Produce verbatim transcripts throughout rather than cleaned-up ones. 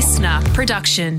listener production.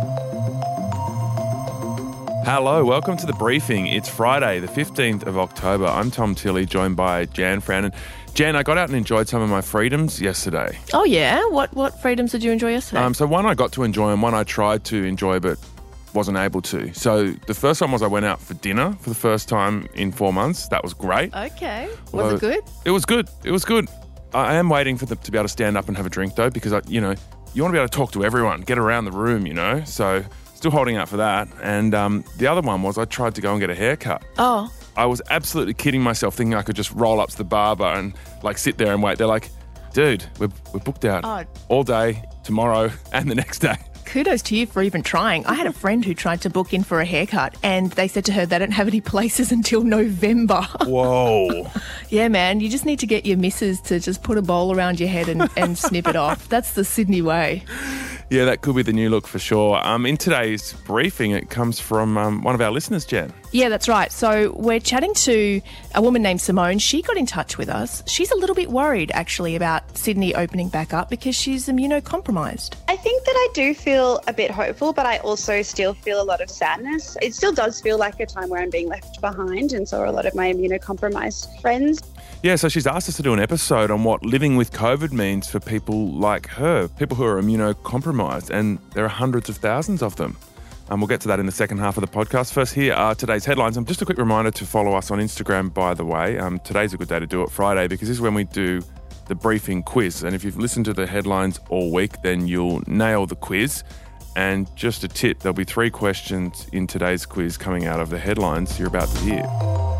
Hello, welcome to The Briefing. It's Friday, the fifteenth of October. I'm Tom Tilley, joined by Jan Fran. Jan, I got out and enjoyed some of my freedoms yesterday. Oh, yeah? What what freedoms did you enjoy yesterday? Um, so one I got to enjoy and one I tried to enjoy but wasn't able to. So the first one was I went out for dinner for the first time in four months. That was great. Okay. Was Although, it good? It was good. It was good. I am waiting for them to be able to stand up and have a drink, though, because, I, you know, you want to be able to talk to everyone, get around the room, you know. So still holding out for that. And um, the other one was I tried to go and get a haircut. Oh. I was absolutely kidding myself thinking I could just roll up to the barber and, like, sit there and wait. They're like, dude, we're, we're booked out Oh. all day, tomorrow, and the next day. Kudos to you for even trying. I had a friend who tried to book in for a haircut and they said to her they don't have any places until November. Whoa. Yeah, man, you just need to get your missus to just put a bowl around your head and, and snip it off. That's the Sydney way. Yeah, that could be the new look for sure. Um, in today's briefing, it comes from um, one of our listeners, Jan. Yeah, that's right. So we're chatting to a woman named Simone. She got in touch with us. She's a little bit worried, actually, about Sydney opening back up because she's immunocompromised. I think that I do feel a bit hopeful, but I also still feel a lot of sadness. It still does feel like a time where I'm being left behind, and so are a lot of my immunocompromised friends. Yeah, so she's asked us to do an episode on what living with COVID means for people like her, people who are immunocompromised, and there are hundreds of thousands of them. Um, we'll get to that in the second half of the podcast. First, here are today's headlines. And just a quick reminder to follow us on Instagram, by the way. Um, today's a good day to do it, Friday, because this is when we do the briefing quiz. And if you've listened to the headlines all week, then you'll nail the quiz. And just a tip, there'll be three questions in today's quiz coming out of the headlines you're about to hear.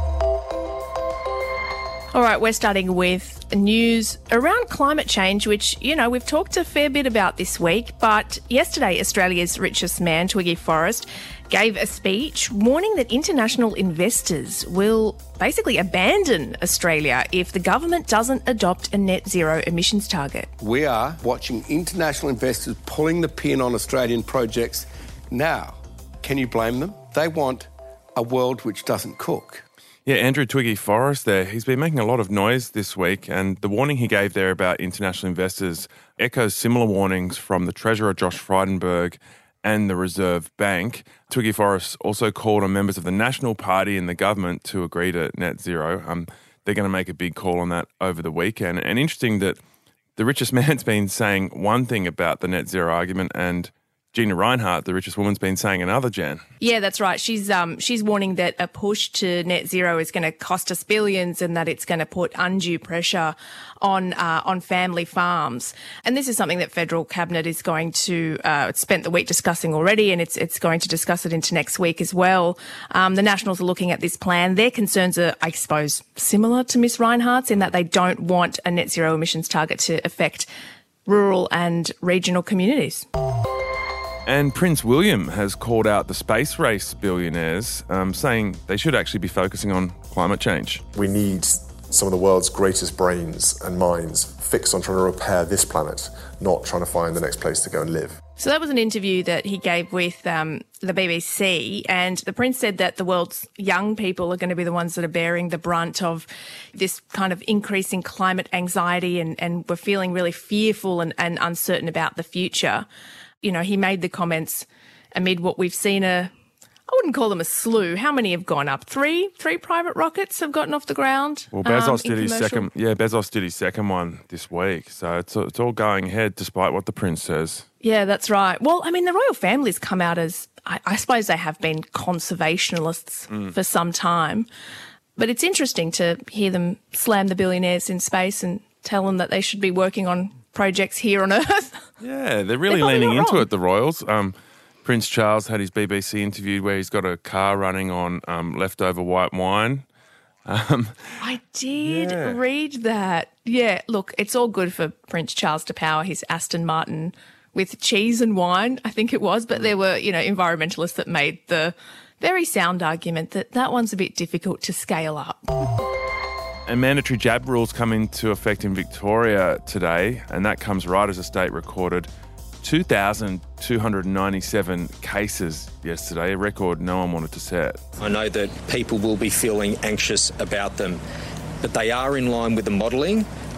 All right, we're starting with news around climate change, which, you know, we've talked a fair bit about this week. But yesterday, Australia's richest man, Twiggy Forrest, gave a speech warning that international investors will basically abandon Australia if the government doesn't adopt a net zero emissions target. We are watching international investors pulling the pin on Australian projects. Now, can you blame them? They want a world which doesn't cook. Yeah, Andrew Twiggy Forrest there, he's been making a lot of noise this week, and the warning he gave there about international investors echoes similar warnings from the Treasurer Josh Frydenberg and the Reserve Bank. Twiggy Forrest also called on members of the National Party and the government to agree to net zero. Um, they're going to make a big call on that over the weekend. And interesting that the richest man's been saying one thing about the net zero argument, and Gina Rinehart, the richest woman's been saying another, Jan. Yeah, that's right. She's um she's warning that a push to net zero is going to cost us billions and that it's going to put undue pressure on uh, on family farms. And this is something that federal cabinet is going to uh, spent the week discussing already, and it's it's going to discuss it into next week as well. Um, the Nationals are looking at this plan. Their concerns are, I suppose, similar to Miss Rinehart's in that they don't want a net zero emissions target to affect rural and regional communities. And Prince William has called out the space race billionaires, um, saying they should actually be focusing on climate change. We need some of the world's greatest brains and minds fixed on trying to repair this planet, not trying to find the next place to go and live. So that was an interview that he gave with um, the B B C, and the Prince said that the world's young people are going to be the ones that are bearing the brunt of this kind of increasing climate anxiety, and, and we're feeling really fearful and, and uncertain about the future. You know, he made the comments amid what we've seen a, I wouldn't call them a slew. How many have gone up? Three? Three private rockets have gotten off the ground? Well, Bezos um, did his commercial. second, yeah, Bezos did his second one this week. So it's, it's all going ahead despite what the Prince says. Yeah, that's right. Well, I mean, the royal family's come out as, I, I suppose they have been conservationists mm. for some time. But it's interesting to hear them slam the billionaires in space and tell them that they should be working on projects here on Earth. Yeah, they're really they're leaning into wrong. it, the royals. Um, Prince Charles had his B B C interview where he's got a car running on um, leftover white wine. Um, I did yeah. read that. Yeah, look, it's all good for Prince Charles to power his Aston Martin with cheese and wine, I think it was, but there were, you know, environmentalists that made the very sound argument that that one's a bit difficult to scale up. And mandatory jab rules come into effect in Victoria today, and that comes right as the state recorded two thousand two hundred ninety-seven cases yesterday, a record no one wanted to set. I know that people will be feeling anxious about them, but they are in line with the modelling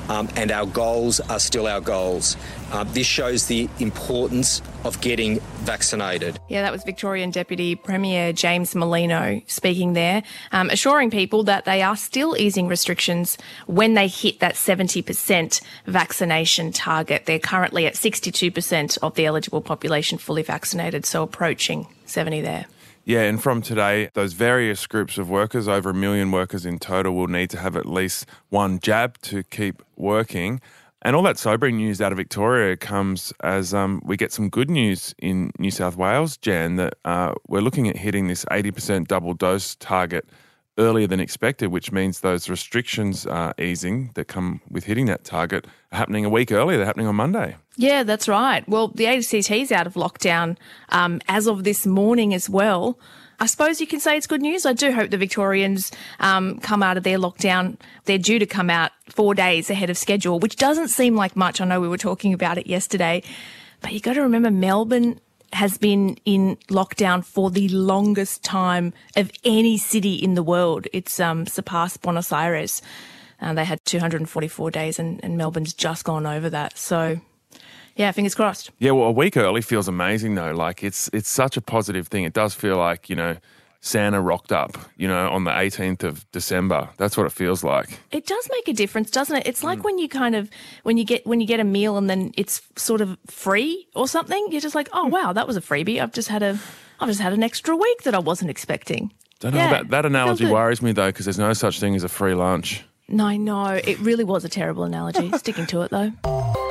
um, and our goals are still our goals. Uh, this shows the importance of getting vaccinated. Yeah, that was Victorian Deputy Premier James Merlino speaking there, um, assuring people that they are still easing restrictions when they hit that seventy percent vaccination target. They're currently at sixty-two percent of the eligible population fully vaccinated, so approaching seventy there. Yeah, and from today, those various groups of workers, over a million workers in total, will need to have at least one jab to keep working. And all that sobering news out of Victoria comes as um, we get some good news in New South Wales, Jan, that uh, we're looking at hitting this eighty percent double dose target earlier than expected, which means those restrictions are easing that come with hitting that target are happening a week earlier. They're happening on Monday. Yeah, that's right. Well, the A C T's out of lockdown um, as of this morning as well. I suppose you can say it's good news. I do hope the Victorians um, come out of their lockdown. They're due to come out four days ahead of schedule, which doesn't seem like much. I know we were talking about it yesterday. But you got to remember, Melbourne has been in lockdown for the longest time of any city in the world. It's um, surpassed Buenos Aires. Uh, they had two hundred forty-four days and, and Melbourne's just gone over that. So, yeah, fingers crossed. Yeah, well, a week early feels amazing, though. Like, it's it's such a positive thing. It does feel like, you know, Santa rocked up, you know, on the eighteenth of December. That's what it feels like. It does make a difference, doesn't it? It's like mm. when you kind of, when you get when you get a meal and then it's sort of free or something, you're just like, oh, wow, that was a freebie. I've just had a, I've just had an extra week that I wasn't expecting. Don't know, yeah, that, that analogy worries me, though, because there's no such thing as a free lunch. No, I know. It really was a terrible analogy. Sticking to it, though.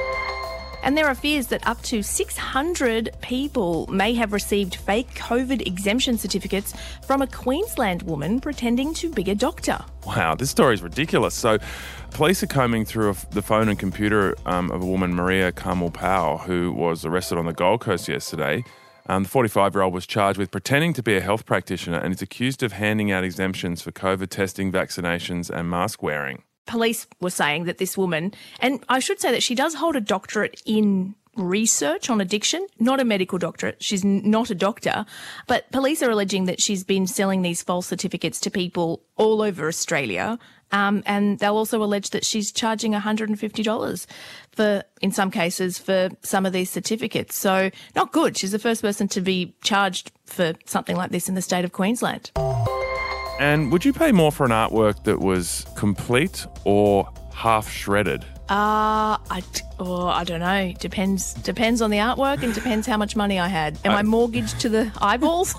And there are fears that up to six hundred people may have received fake COVID exemption certificates from a Queensland woman pretending to be a doctor. Wow, this story is ridiculous. So police are combing through the phone and computer um, of a woman, Maria Carmel Powell, who was arrested on the Gold Coast yesterday. Um, the forty-five-year-old was charged with pretending to be a health practitioner and is accused of handing out exemptions for COVID testing, vaccinations and mask wearing. Police were saying that this woman, and I should say that she does hold a doctorate in research on addiction, not a medical doctorate. She's not a doctor, but police are alleging that she's been selling these false certificates to people all over Australia. Um, and they'll also allege that she's charging one hundred fifty dollars for, in some cases, for some of these certificates. So not good. She's the first person to be charged for something like this in the state of Queensland. And would you pay more for an artwork that was complete or half shredded? Uh, I, oh, I don't know. Depends depends on the artwork and depends how much money I had. Am I, I mortgaged to the eyeballs?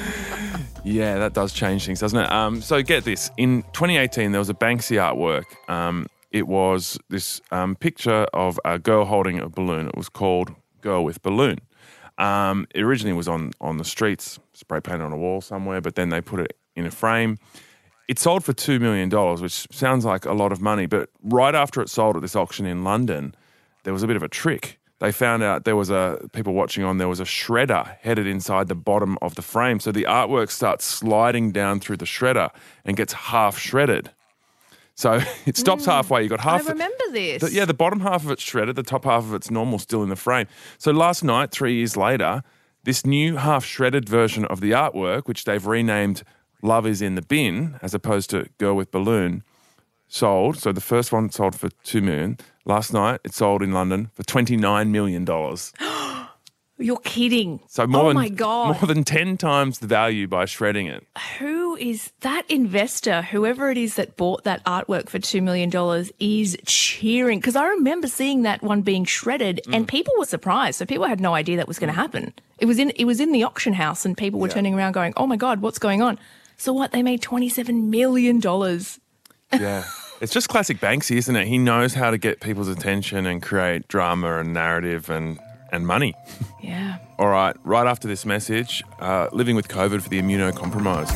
Yeah, that does change things, doesn't it? Um, so get this. In twenty eighteen, there was a Banksy artwork. Um, it was this um, picture of a girl holding a balloon. It was called Girl with Balloon. Um, it originally was on, on the streets, spray painted on a wall somewhere, but then they put it in a frame. It sold for two million dollars, which sounds like a lot of money, but right after it sold at this auction in London, there was a bit of a trick. They found out there was a, people watching on, there was a shredder headed inside the bottom of the frame. So the artwork starts sliding down through the shredder and gets half shredded. So it stops mm, halfway. You got half. I remember this. The, yeah, the bottom half of it's shredded, the top half of it's normal, still in the frame. So last night, three years later, this new half shredded version of the artwork, which they've renamed Love is in the Bin, as opposed to Girl with Balloon, sold. So the first one sold for two million dollars. Last night, it sold in London for twenty-nine million dollars. You're kidding. So more oh than, my God. more than ten times the value by shredding it. Who is that investor, whoever it is that bought that artwork for two million dollars, is cheering? Because I remember seeing that one being shredded mm. and people were surprised. So people had no idea that was going to happen. It was in it was in the auction house and people were yeah. turning around going, oh my God, what's going on? So what? They made twenty-seven million dollars. Yeah. It's just classic Banksy, isn't it? He knows how to get people's attention and create drama and narrative and, and money. Yeah. All right. Right after this message, uh, living with COVID for the immunocompromised.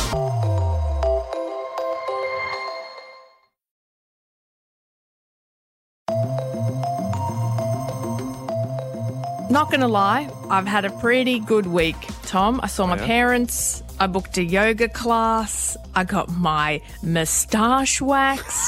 Not going to lie, I've had a pretty good week, Tom. I saw my oh, yeah? parents. I booked a yoga class. I got my moustache waxed.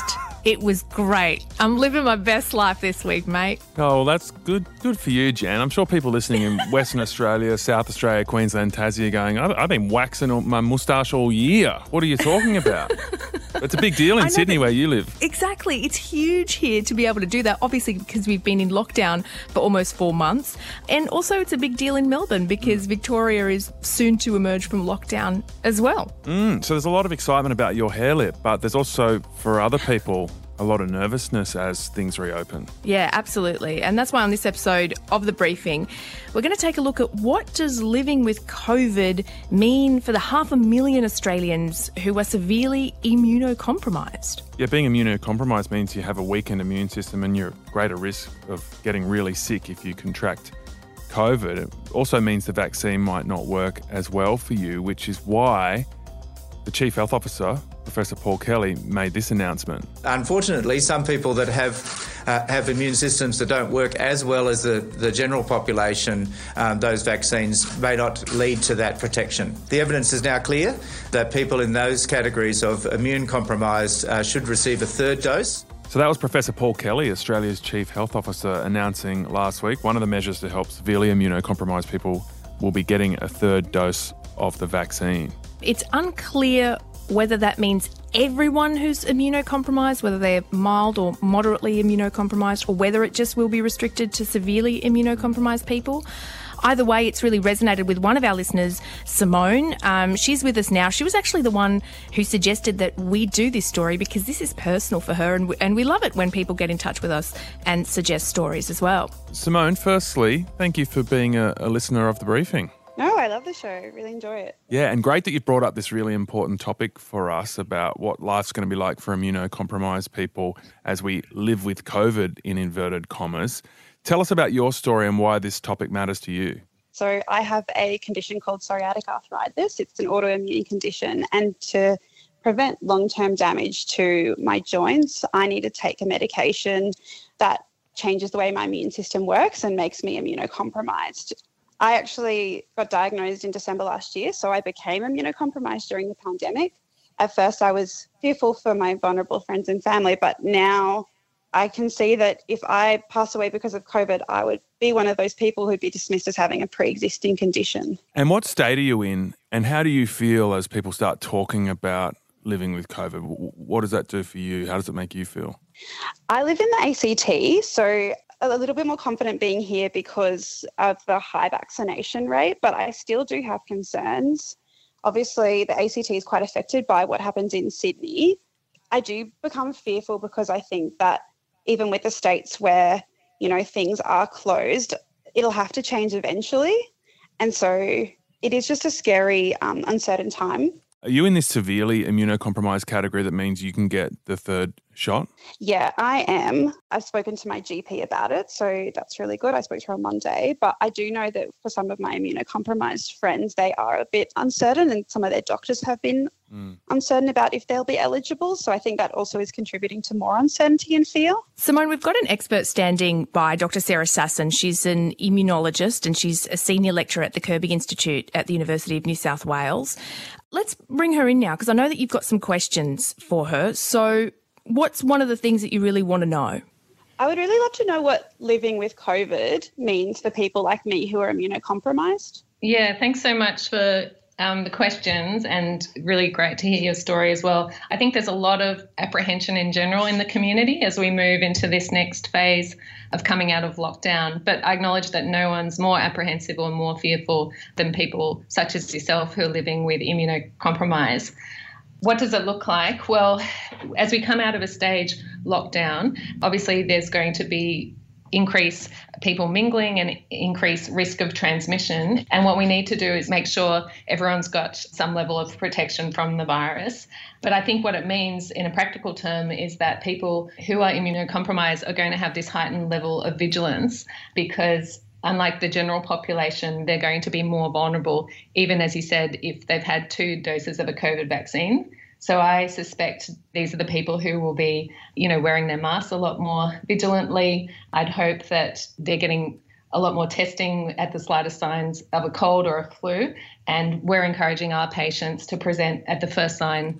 It was great. I'm living my best life this week, mate. Oh, well, that's good Good for you, Jan. I'm sure people listening in Western Australia, South Australia, Queensland, Tassie are going, I've, I've been waxing my moustache all year. What are you talking about? It's a big deal in Sydney where you live. Exactly. It's huge here to be able to do that, obviously because we've been in lockdown for almost four months. And also it's a big deal in Melbourne because mm. Victoria is soon to emerge from lockdown as well. Mm, so there's a lot of excitement about your hair lip, but there's also, for other people, a lot of nervousness as things reopen. Yeah, absolutely. And that's why on this episode of The Briefing, we're going to take a look at what does living with COVID mean for the half a million Australians who are severely immunocompromised. Yeah, being immunocompromised means you have a weakened immune system and you're at greater risk of getting really sick if you contract COVID. It also means the vaccine might not work as well for you, which is why the Chief Health Officer, Professor Paul Kelly, made this announcement. Unfortunately, some people that have uh, have immune systems that don't work as well as the, the general population, um, those vaccines may not lead to that protection. The evidence is now clear that people in those categories of immune compromised uh, should receive a third dose. So that was Professor Paul Kelly, Australia's Chief Health Officer, announcing last week one of the measures to help severely immunocompromised people will be getting a third dose of the vaccine. It's unclear whether that means everyone who's immunocompromised, whether they're mild or moderately immunocompromised, or whether it just will be restricted to severely immunocompromised people. Either way, it's really resonated with one of our listeners, Simone. Um, she's with us now. She was actually the one who suggested that we do this story because this is personal for her, and we, and we love it when people get in touch with us and suggest stories as well. Simone, firstly, thank you for being a, a listener of The Briefing. No, I love the show. Really enjoy it. Yeah, and great that you've brought up this really important topic for us about what life's going to be like for immunocompromised people as we live with COVID in inverted commas. Tell us about your story and why this topic matters to you. So I have a condition called psoriatic arthritis. It's an autoimmune condition, and to prevent long-term damage to my joints, I need to take a medication that changes the way my immune system works and makes me immunocompromised. I actually got diagnosed in December last year, so I became immunocompromised during the pandemic. At first, I was fearful for my vulnerable friends and family, but now I can see that if I pass away because of COVID, I would be one of those people who'd be dismissed as having a pre-existing condition. And what state are you in, and how do you feel as people start talking about living with COVID? What does that do for you? How does it make you feel? I live in the A C T, so a little bit more confident being here because of the high vaccination rate, but I still do have concerns. Obviously, the A C T is quite affected by what happens in Sydney. I do become fearful because I think that even with the states where, you know, things are closed, it'll have to change eventually. And so it is just a scary, um, uncertain time. Are you in this severely immunocompromised category that means you can get the third shot? Yeah, I am. I've spoken to my G P about it, so that's really good. I spoke to her on Monday, but I do know that for some of my immunocompromised friends, they are a bit uncertain, and some of their doctors have been mm. uncertain about if they'll be eligible. So I think that also is contributing to more uncertainty and fear. Simone, we've got an expert standing by, Doctor Sarah Sasson. She's an immunologist and she's a senior lecturer at the Kirby Institute at the University of New South Wales. Let's bring her in now because I know that you've got some questions for her. So what's one of the things that you really want to know? I would really love to know what living with COVID means for people like me who are immunocompromised. Yeah, thanks so much for um, the questions, and really great to hear your story as well. I think there's a lot of apprehension in general in the community as we move into this next phase of coming out of lockdown. But I acknowledge that no one's more apprehensive or more fearful than people such as yourself who are living with immunocompromise. What does it look like? Well, as we come out of a stage lockdown, obviously there's going to be increase people mingling and increase risk of transmission. And what we need to do is make sure everyone's got some level of protection from the virus. But I think what it means in a practical term is that people who are immunocompromised are going to have this heightened level of vigilance because unlike the general population, they're going to be more vulnerable, even as you said, if they've had two doses of a COVID vaccine. So I suspect these are the people who will be, you know, wearing their masks a lot more vigilantly. I'd hope that they're getting a lot more testing at the slightest signs of a cold or a flu. And we're encouraging our patients to present at the first sign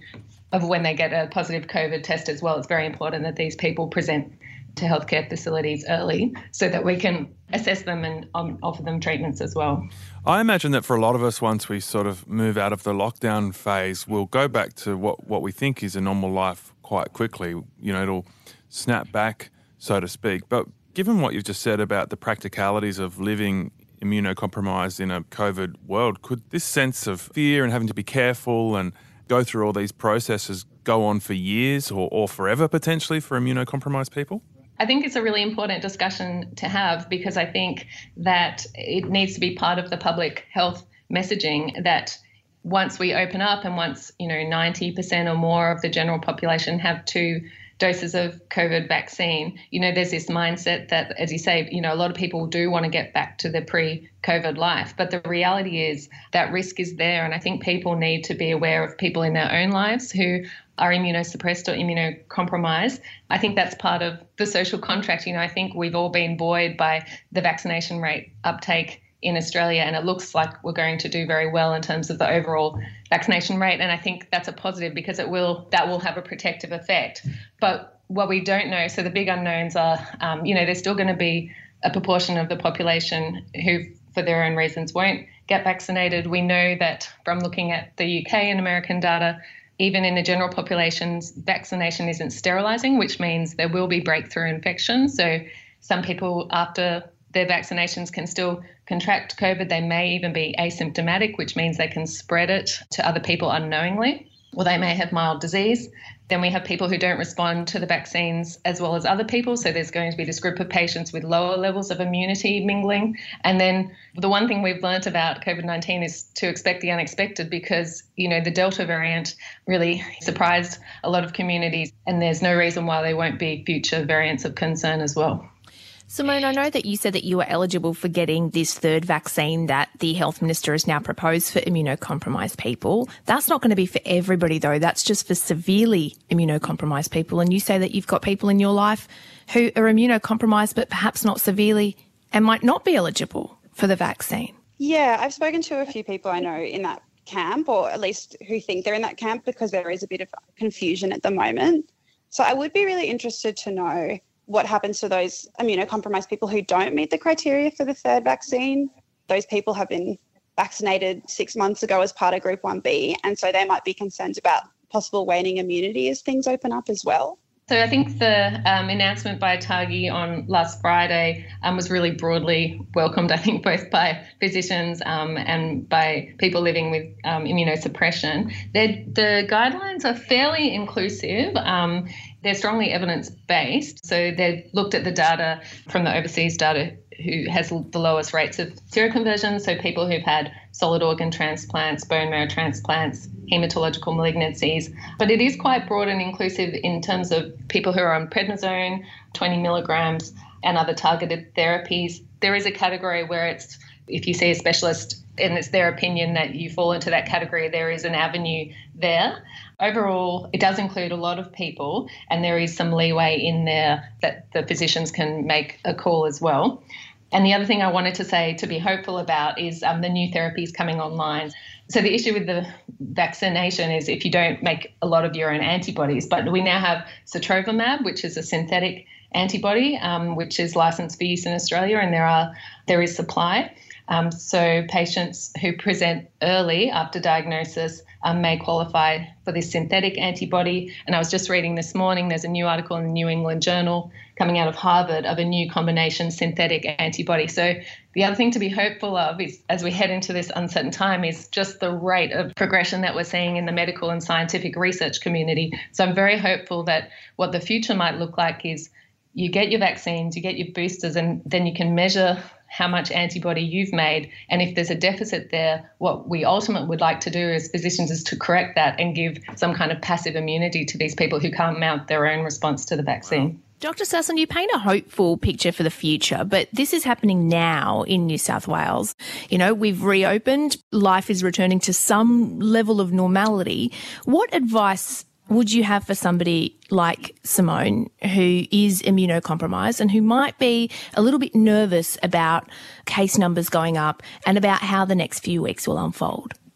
of when they get a positive COVID test as well. It's very important that these people present to healthcare facilities early so that we can assess them and um, offer them treatments as well. I imagine that for a lot of us, once we sort of move out of the lockdown phase, we'll go back to what, what we think is a normal life quite quickly. You know, it'll snap back, so to speak. But given what you've just said about the practicalities of living immunocompromised in a COVID world, could this sense of fear and having to be careful and go through all these processes go on for years or, or forever potentially for immunocompromised people? I think it's a really important discussion to have, because I think that it needs to be part of the public health messaging that once we open up and once, you know, ninety percent or more of the general population have two doses of COVID vaccine, you know, there's this mindset that, as you say, you know, a lot of people do want to get back to their pre-COVID life. But the reality is that risk is there. And I think people need to be aware of people in their own lives who are immunosuppressed or immunocompromised. I think that's part of the social contract. You know, I think we've all been buoyed by the vaccination rate uptake in Australia, and it looks like we're going to do very well in terms of the overall vaccination rate. And I think that's a positive, because it will that will have a protective effect. But what we don't know, so the big unknowns are, um, you know, there's still going to be a proportion of the population who, for their own reasons, won't get vaccinated. We know that from looking at the U K and American data, even in the general populations, vaccination isn't sterilising, which means there will be breakthrough infections. So some people after their vaccinations can still contract COVID. They may even be asymptomatic, which means they can spread it to other people unknowingly, or they may have mild disease. Then we have people who don't respond to the vaccines as well as other people. So there's going to be this group of patients with lower levels of immunity mingling. And then the one thing we've learnt about COVID nineteen is to expect the unexpected, because, you know, the Delta variant really surprised a lot of communities, and there's no reason why there won't be future variants of concern as well. Simone, I know that you said that you were eligible for getting this third vaccine that the Health Minister has now proposed for immunocompromised people. That's not going to be for everybody, though. That's just for severely immunocompromised people. And you say that you've got people in your life who are immunocompromised but perhaps not severely and might not be eligible for the vaccine. Yeah, I've spoken to a few people I know in that camp, or at least who think they're in that camp, because there is a bit of confusion at the moment. So I would be really interested to know what happens to those immunocompromised people who don't meet the criteria for the third vaccine. Those people have been vaccinated six months ago as part of Group one B, and so they might be concerned about possible waning immunity as things open up as well. So I think the um, announcement by ATAGI on last Friday um, was really broadly welcomed, I think, both by physicians um, and by people living with um, immunosuppression. They're, the guidelines are fairly inclusive. Um, they're strongly evidence-based. So they've looked at the data from the overseas data who has the lowest rates of seroconversion, so people who've had solid organ transplants, bone marrow transplants, hematological malignancies. But it is quite broad and inclusive in terms of people who are on prednisone, twenty milligrams, and other targeted therapies. There is a category where it's, if you see a specialist and it's their opinion that you fall into that category, there is an avenue there. Overall, it does include a lot of people, and there is some leeway in there that the physicians can make a call as well. And the other thing I wanted to say to be hopeful about is um, the new therapies coming online. So the issue with the vaccination is if you don't make a lot of your own antibodies, but we now have sotrovimab, which is a synthetic antibody, um, which is licensed for use in Australia, and there are there is supply. Um, so patients who present early after diagnosis um, may qualify for this synthetic antibody. And I was just reading this morning, there's a new article in the New England Journal coming out of Harvard of a new combination synthetic antibody. So the other thing to be hopeful of is, as we head into this uncertain time, is just the rate of progression that we're seeing in the medical and scientific research community. So I'm very hopeful that what the future might look like is you get your vaccines, you get your boosters, and then you can measure how much antibody you've made. And if there's a deficit there, what we ultimately would like to do as physicians is to correct that and give some kind of passive immunity to these people who can't mount their own response to the vaccine. Doctor Sasson, you paint a hopeful picture for the future, but this is happening now in New South Wales. You know, we've reopened, life is returning to some level of normality. What advice would you have for somebody like Simone, who is immunocompromised and who might be a little bit nervous about case numbers going up and about how the next few weeks will unfold?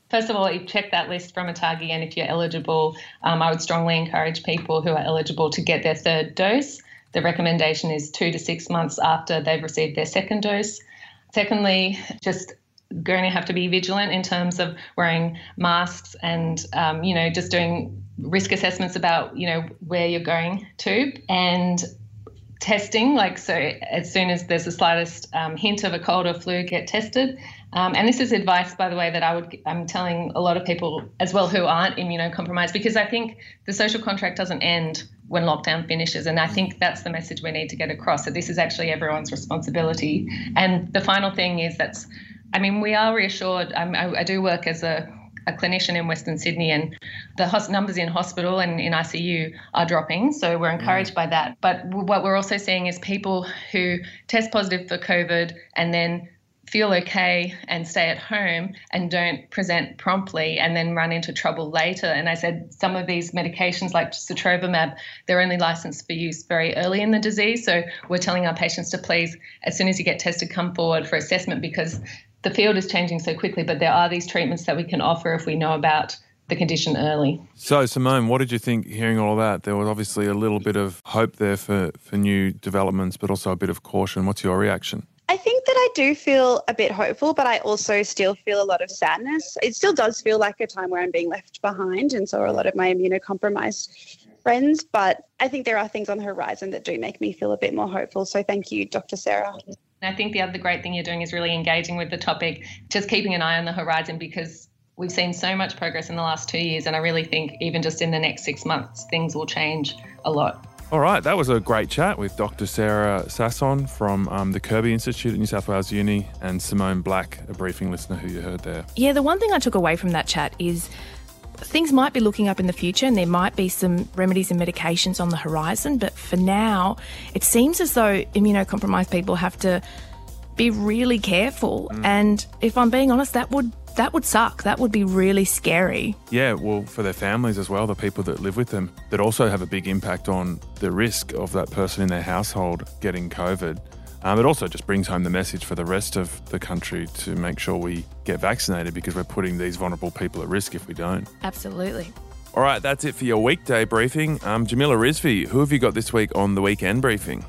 First of all, you check that list from ATAGI, and if you're eligible, um, I would strongly encourage people who are eligible to get their third dose. The recommendation is two to six months after they've received their second dose. Secondly, just going to have to be vigilant in terms of wearing masks and, um, you know, just doing risk assessments about, you know, where you're going to, and testing, like, so as soon as there's the slightest um, hint of a cold or flu, get tested. Um, and this is advice, by the way, that I would, I'm telling a lot of people as well who aren't immunocompromised, because I think the social contract doesn't end when lockdown finishes. And I think that's the message we need to get across, that this is actually everyone's responsibility. And the final thing is that's, I mean, we are reassured. I'm, I, I do work as a, a clinician in Western Sydney, and the hos- numbers in hospital and in I C U are dropping. So we're encouraged mm. by that. But what we're also seeing is people who test positive for COVID and then feel okay and stay at home and don't present promptly and then run into trouble later. And I said some of these medications like sotrovimab, they're only licensed for use very early in the disease. So we're telling our patients to please, as soon as you get tested, come forward for assessment, because the field is changing so quickly, but there are these treatments that we can offer if we know about the condition early. So, Simone, what did you think hearing all of that? There was obviously a little bit of hope there for, for new developments, but also a bit of caution. What's your reaction? I think that I do feel a bit hopeful, but I also still feel a lot of sadness. It still does feel like a time where I'm being left behind, and so are a lot of my immunocompromised friends. But I think there are things on the horizon that do make me feel a bit more hopeful. So thank you, Doctor Sarah. I think the other great thing you're doing is really engaging with the topic, just keeping an eye on the horizon, because we've seen so much progress in the last two years. And I really think even just in the next six months, things will change a lot. All right, that was a great chat with Doctor Sarah Sasson from um, the Kirby Institute at New South Wales Uni, and Simone Black, a briefing listener who you heard there. Yeah, the one thing I took away from that chat is things might be looking up in the future, and there might be some remedies and medications on the horizon, but for now, it seems as though immunocompromised people have to be really careful. Mm. And if I'm being honest, that would that would suck. That would be really scary. Yeah, well, for their families as well, the people that live with them, that also have a big impact on the risk of that person in their household getting COVID. Um, it also just brings home the message for the rest of the country to make sure we get vaccinated, because we're putting these vulnerable people at risk if we don't. Absolutely. All right, that's it for your weekday briefing. Um, Jamila Rizvi, who have you got this week on the weekend briefing?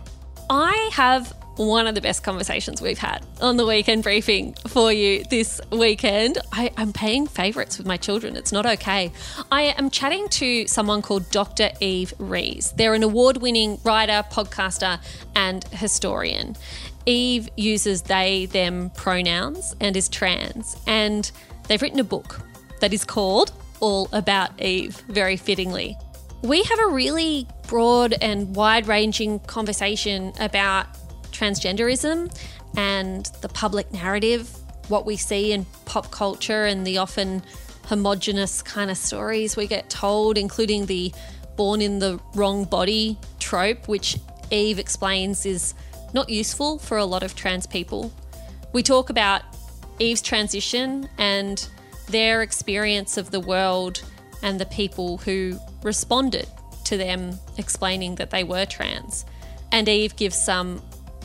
I have one of the best conversations we've had on the weekend briefing for you this weekend. I, I'm paying favourites with my children. It's not okay. I am chatting to someone called Doctor Eve Rees. They're an award-winning writer, podcaster and historian. Eve uses they, them pronouns and is trans. And they've written a book that is called All About Eve, very fittingly. We have a really broad and wide-ranging conversation about transgenderism and the public narrative, what we see in pop culture and the often homogenous kind of stories we get told, including the born in the wrong body trope, which Eve explains is not useful for a lot of trans people. We talk about Eve's transition and their experience of the world and the people who responded to them explaining that they were trans. And Eve gives some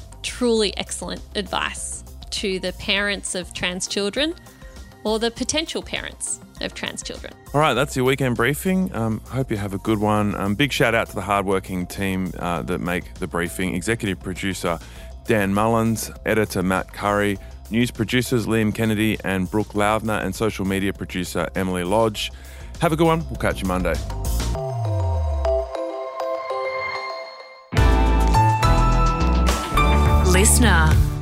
truly excellent advice to the parents of trans children or the potential parents of trans children. All right, that's your weekend briefing. Um, hope you have a good one. Um, big shout out to the hardworking team uh, that make the briefing. Executive producer Dan Mullins, editor Matt Curry, news producers Liam Kennedy and Brooke Loudner, and social media producer Emily Lodge. Have a good one. We'll catch you Monday. Listener.